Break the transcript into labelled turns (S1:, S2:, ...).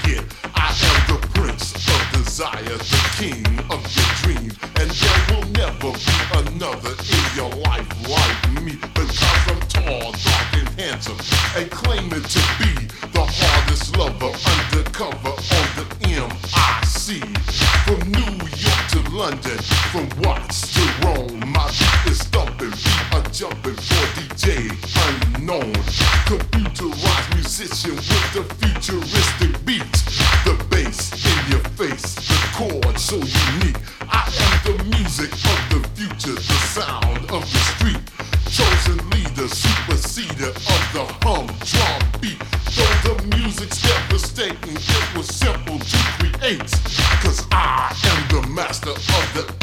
S1: get. I am the prince of desire, the king of your dreams, and there will never be another in your life like me, because I'm tall, dark, and handsome, and claiming to be the hardest lover undercover on the MIC. From New York to London, from Watts to Rome, my beat is thumping, feet are jumping for DJ unknown. Computerized musician with the futuristic beats, the bass in your face, the chord so unique. I am the music of the future, the sound of the street, chosen leader, superseder of the humdrum beat. Though the music's devastating, it was simple to create, cause I am the master of the